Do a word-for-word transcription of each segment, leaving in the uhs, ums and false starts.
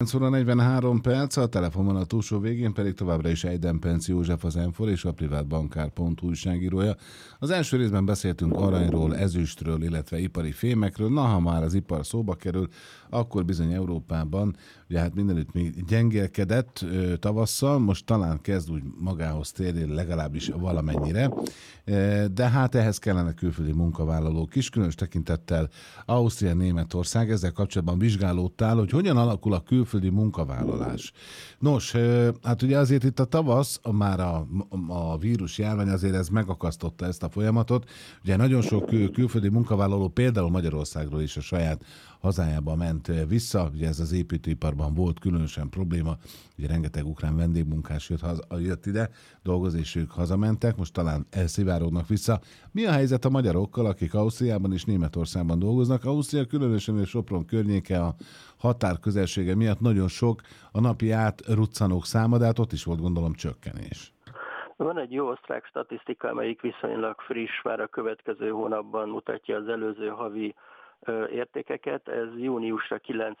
kilenc óra negyvenhárom perc, a telefonon a túlsó végén pedig továbbra is Eidenpenci József, az Enfor és a privátbankár pont hu újságírója. Az első részben beszéltünk aranyról, ezüstről, illetve ipari fémekről. Na, ha már az ipar szóba kerül, akkor bizony Európában, ugye hát mindenütt még gyengélkedett ö, tavasszal, most talán kezd úgy magához térni, legalábbis valamennyire, e, de hát ehhez kellene külföldi munkavállalók is, különös tekintettel Ausztria, Németország. Ezzel kapcsolatban vizsgálódtál, hogy hogyan alakul a külföldi munkavállalás. Nos, hát ugye azért itt a tavasz, már a, a vírus járvány azért ez megakasztotta ezt a folyamatot. Ugye nagyon sok kül, külföldi munkavállaló például Magyarországról is a saját hazájába ment vissza. Ugye ez az építőiparban volt különösen probléma. Ugye rengeteg ukrán vendégmunkás jött, haza, jött ide dolgozni, és ők hazamentek. Most talán elszivárognak vissza. Mi a helyzet a magyarokkal, akik Ausztriában és Németországban dolgoznak? Ausztria különösen és Sopron környéke a határ közelsége miatt nagyon sok a napi átruccanók száma, de hát ott is volt gondolom csökkenés. Van egy jó osztrák statisztika, amelyik viszonylag friss, már a következő hónapban mutatja az előző havi ö, értékeket. Ez júniusra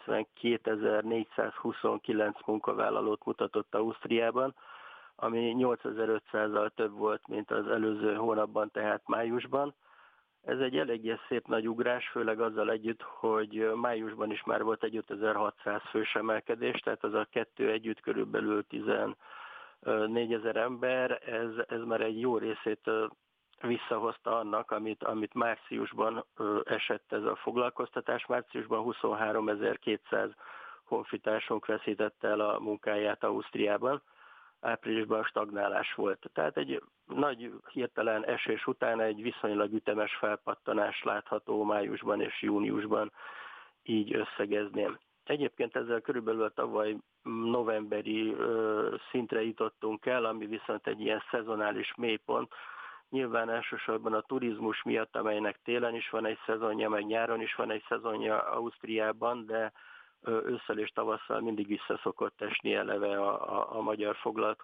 kilencvenkétezer-négyszázhuszonkilenc munkavállalót mutatott Ausztriában, ami nyolcezer-ötszázzal több volt, mint az előző hónapban, tehát májusban. Ez egy eléggé szép nagy ugrás, főleg azzal együtt, hogy májusban is már volt egy ötezer-hatszáz fős emelkedés, tehát az a kettő együtt körülbelül tizennégyezer ember, ez, ez már egy jó részét visszahozta annak, amit, amit márciusban esett ez a foglalkoztatás. Márciusban huszonháromezer-kétszáz honfitársunk veszítette el a munkáját Ausztriában. Áprilisban stagnálás volt. Tehát egy nagy hirtelen esés után egy viszonylag ütemes felpattanás látható májusban és júniusban, így összegezném. Egyébként ezzel körülbelül a tavaly novemberi ö, szintre jutottunk el, ami viszont egy ilyen szezonális mélypont. Nyilván elsősorban a turizmus miatt, amelynek télen is van egy szezonja, meg nyáron is van egy szezonja Ausztriában, de ősszel és tavasszal mindig vissza szokott esni eleve a, a, a magyar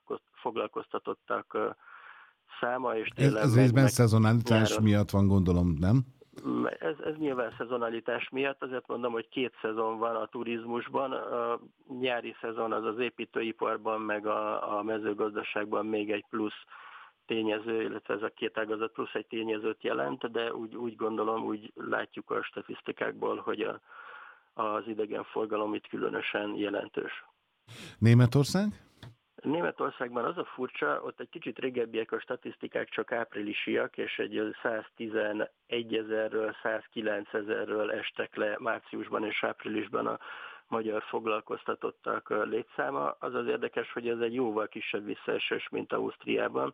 foglalkoztatottak száma. És Ez, ez részben szezonalitás nyáron miatt van, gondolom, nem? Ez, ez nyilván szezonalitás miatt, azért mondom, hogy két szezon van a turizmusban. A nyári szezon az az építőiparban, meg a, a mezőgazdaságban még egy plusz tényező, illetve ez a két ágazat plusz egy tényezőt jelent, de úgy, úgy gondolom, úgy látjuk a statisztikákból, hogy a az idegenforgalom itt különösen jelentős. Németország? Németországban az a furcsa, ott egy kicsit régebbiek a statisztikák, csak áprilisiak, és egy száztizenegyezerről, százkilencezerről estek le márciusban és áprilisban a magyar foglalkoztatottak létszáma. Az az érdekes, hogy ez egy jóval kisebb visszaesés, mint Ausztriában,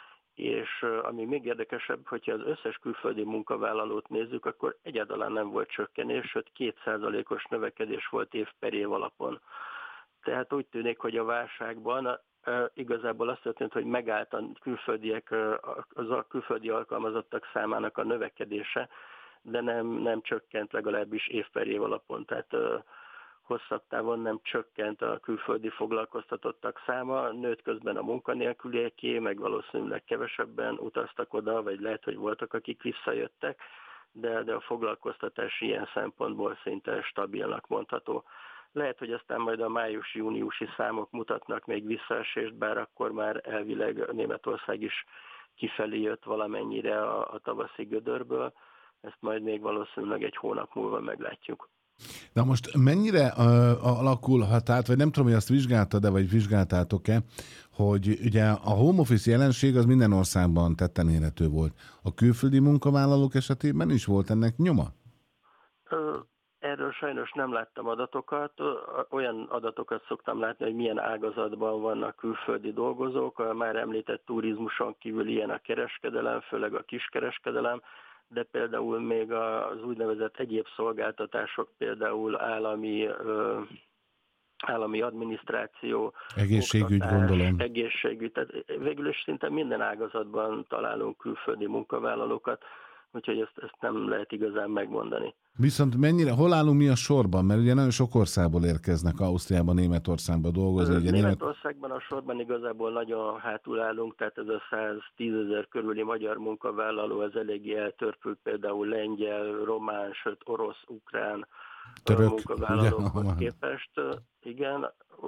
és ami még érdekesebb, hogyha az összes külföldi munkavállalót nézzük, akkor egyáltalán nem volt csökkenés, sőt két százalékos növekedés volt év per év alapon. Tehát úgy tűnik, hogy a válságban igazából azt történt, hogy megállt a külföldiek, az a külföldi alkalmazottak számának a növekedése, de nem, nem csökkent legalábbis év per év alapon. Tehát hosszabb távon nem csökkent a külföldi foglalkoztatottak száma, nőtt közben a munkanélkülieké, meg valószínűleg kevesebben utaztak oda, vagy lehet, hogy voltak, akik visszajöttek, de, de a foglalkoztatás ilyen szempontból szinte stabilnak mondható. Lehet, hogy aztán majd a május-júniusi számok mutatnak még visszaesést, bár akkor már elvileg Németország is kifelé jött valamennyire a, a tavaszi gödörből, ezt majd még valószínűleg egy hónap múlva meglátjuk. Na most mennyire uh, alakulhat át, vagy nem tudom, hogy azt vizsgáltad-e, vagy vizsgáltátok-e, hogy ugye a home office jelenség az minden országban tetten érhető volt. A külföldi munkavállalók esetében is volt ennek nyoma? Erről sajnos nem láttam adatokat. Olyan adatokat szoktam látni, hogy milyen ágazatban vannak külföldi dolgozók. A már említett turizmuson kívül ilyen a kereskedelem, főleg a kiskereskedelem, de például még az úgynevezett egyéb szolgáltatások, például állami, ö, állami adminisztráció, egészségügy, oktatás, gondolom. egészségügy, tehát végül is szinte minden ágazatban találunk külföldi munkavállalókat, úgyhogy ezt, ezt nem lehet igazán megmondani. Viszont mennyire, hol állunk mi a sorban? Mert ugye nagyon sok országból érkeznek Ausztriába, Németországba dolgozni. Ugye Németországban a sorban igazából nagyon hátul állunk, tehát ez a száztízezer körüli magyar munkavállaló, ez eléggé eltörpült, például lengyel, román, sőt orosz, ukrán, Török, munkavállalókhoz képest. Igen,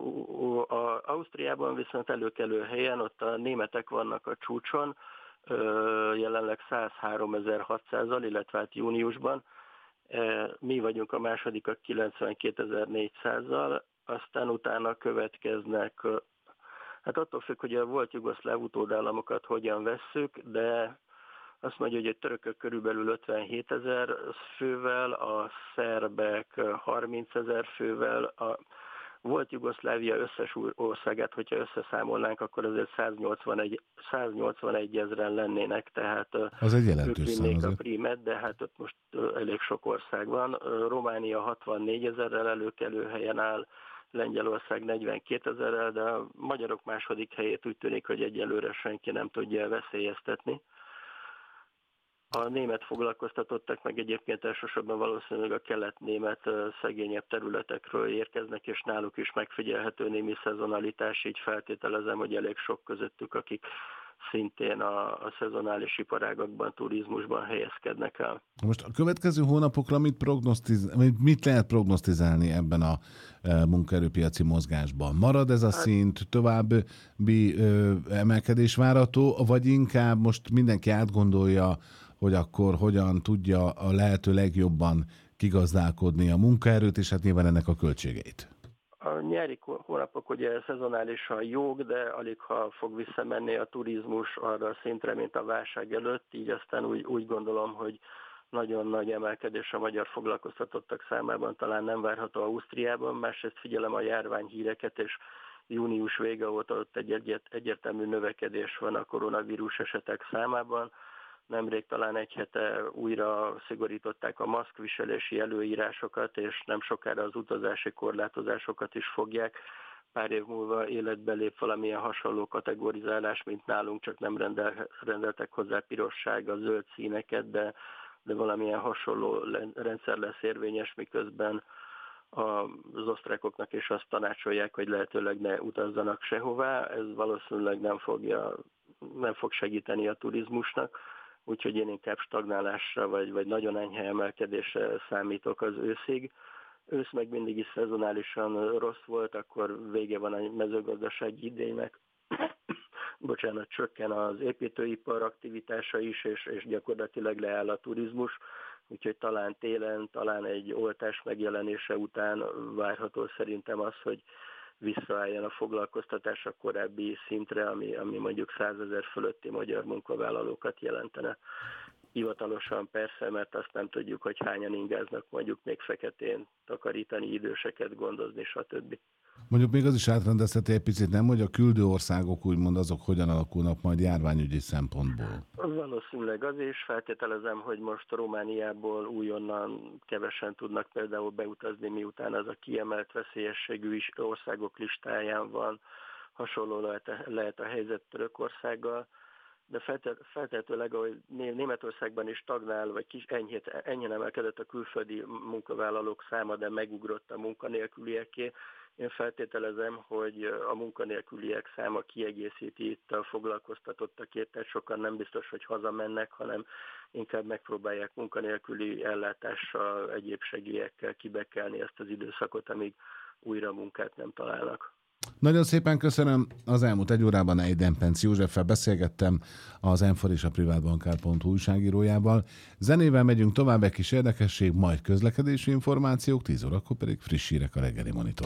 a Ausztriában viszont előkelő helyen, ott a németek vannak a csúcson, jelenleg száz háromezer-hatszázzal, illetve hát júniusban. Mi vagyunk a másodikak kilencvenkétezer-négyszázzal, aztán utána következnek, hát attól függ, hogy a volt jugoszláv utódallamokat hogyan vesszük, de azt mondja, hogy a törökök körülbelül ötvenhétezer fővel, a szerbek harmincezer fővel, a volt Jugoszlávia összes országát, hogyha összeszámolnánk, akkor azért száznyolcvanegy ezeren lennének, tehát az egy ők vinnék a prímet, de hát ott most elég sok ország van. Románia hatvannégy ezerrel előkelő helyen áll, Lengyelország negyvenkétezerrel, de a magyarok második helyét úgy tűnik, hogy egyelőre senki nem tudja veszélyeztetni. A német foglalkoztatottak meg egyébként elsősorban valószínűleg a kelet-német szegényebb területekről érkeznek, és náluk is megfigyelhető némi szezonalitás, így feltételezem, hogy elég sok közöttük, akik szintén a, a szezonális iparágakban, turizmusban helyezkednek el. Most a következő hónapokra mit, prognosztiz... mit lehet prognosztizálni ebben a munkaerőpiaci mozgásban? Marad ez a hát, szint, további ö, emelkedés várható, vagy inkább most mindenki átgondolja, hogy akkor hogyan tudja a lehető legjobban kigazdálkodni a munkaerőt, és hát nyilván ennek a költségeit? A nyári hónapok ugye szezonálisan jók, de alig ha fog visszamenni a turizmus arra a szintre, mint a válság előtt, így aztán úgy, úgy gondolom, hogy nagyon nagy emelkedés a magyar foglalkoztatottak számában talán nem várható Ausztriában, másrészt figyelem a járványhíreket, és június vége óta ott egy egyet, egyértelmű növekedés van a koronavírus esetek számában. Nemrég talán egy hete újra szigorították a maszkviselési előírásokat, és nem sokára az utazási korlátozásokat is fogják. Pár év múlva életbe lép valamilyen hasonló kategorizálás, mint nálunk, csak nem rendel, rendeltek hozzá piros-sárga, zöld színeket, de, de valamilyen hasonló rendszer lesz érvényes, miközben az osztrákoknak is azt tanácsolják, hogy lehetőleg ne utazzanak sehová. Ez valószínűleg nem, fogja, nem fog segíteni a turizmusnak. Úgyhogy én inkább stagnálásra, vagy, vagy nagyon enyhe emelkedésre számítok az őszig. Ősz meg mindig is szezonálisan rossz volt, akkor vége van a mezőgazdasági idénynek. Bocsánat, csökken az építőipar aktivitása is, és, és gyakorlatilag leáll a turizmus. Úgyhogy talán télen, talán egy oltás megjelenése után várható szerintem az, hogy visszaálljon a foglalkoztatás a korábbi szintre, ami, ami mondjuk százezer fölötti magyar munkavállalókat jelentene. Hivatalosan persze, mert azt nem tudjuk, hogy hányan ingáznak mondjuk még feketén takarítani, időseket gondozni, stb. Mondjuk még az is átrendezheti egy picit, nem, hogy a küldő országok úgymond azok hogyan alakulnak majd járványügyi szempontból? Valószínűleg az is. Feltételezem, hogy most Romániából újonnan kevesen tudnak például beutazni, miután az a kiemelt veszélyességű is országok listáján van. Hasonló lehet, lehet a helyzet Törökországgal. De feltétlenül, ahogy Németországban is stagnál, vagy kis enyhét, enyhén emelkedett a külföldi munkavállalók száma, de megugrott a munkanélkülieké. Én feltételezem, hogy a munkanélküliek száma kiegészíti itt a foglalkoztatottakét, tehát sokan nem biztos, hogy hazamennek, hanem inkább megpróbálják munkanélküli ellátással, egyéb segélyekkel kibekelni ezt az időszakot, amíg újra munkát nem találnak. Nagyon szépen köszönöm. Az elmúlt egy órában Eidenpenz Józseffel beszélgettem, az Enfor és a privátbankár pont hu újságírójával. Zenével megyünk tovább, egy kis érdekesség, majd közlekedési információk, tíz órakor pedig friss hírek a reggeli monitor.